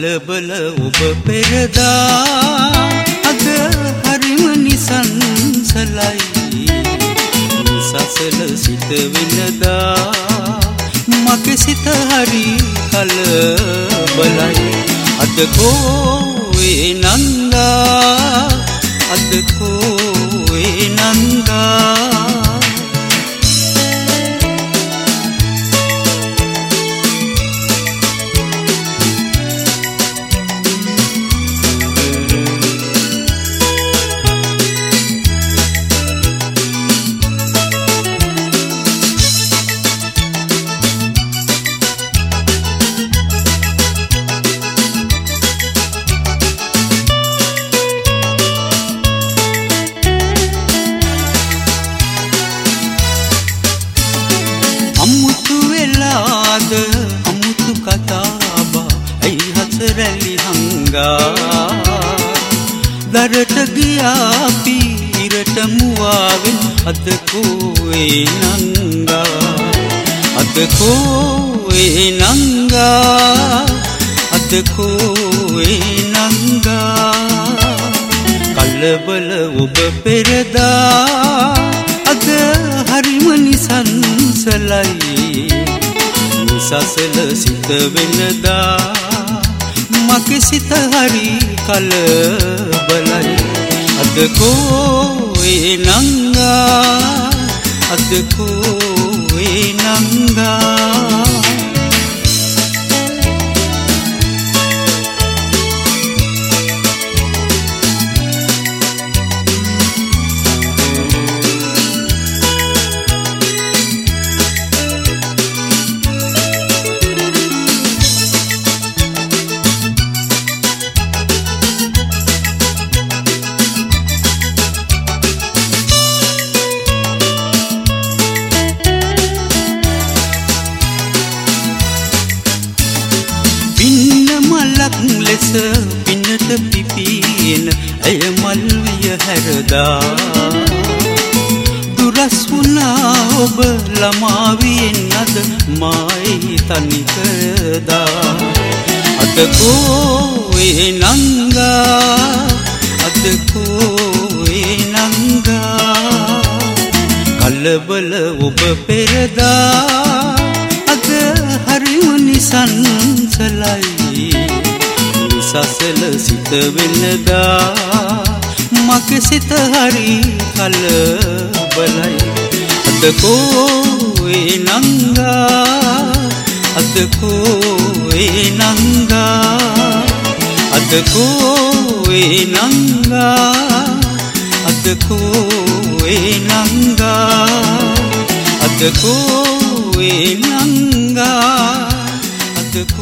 කලබල ඔබ පෙරදා අද හරිම නිසංසලයි සසල සිත වෙනදා මගේ සිත හරි කලබලයි අද කෝවේ නංගා අද කෝවේ නංගා අමුතු වෙලාද අමුතු කතාබා ඇයි හසරැලි හංගා දරට ගියා පීරට මුවාවෙන් අද කෝවේ නංගා අද කෝවේ නංගා අද කෝවේ නංගා කලබල ඔබ පෙරදා අද හරිම නිසංසලයි නිසසල සිත වෙනදා මගේ සිත හරි කලබලයි අද කෝවේ නංගා අද කෝවේ නංගා ලෙස පින්නට පිපින ඇය මල් විය හැරදා දුරස් වුණා ඔබ ළමාවියෙන් අද මායි තනි කරදා අද කෝවේ නංගා අද කෝවේ නංගා කලබල ඔබ පෙරදා අද හරිම නිසංසලයි සසල සිත වෙනදා මගේ සිත හරි කලබලයි අද කෝවේ නංගා අද කෝවේ නංගා අද කෝවේ නංගා අද කෝවේ නංගා අද කෝවේ නංගා අද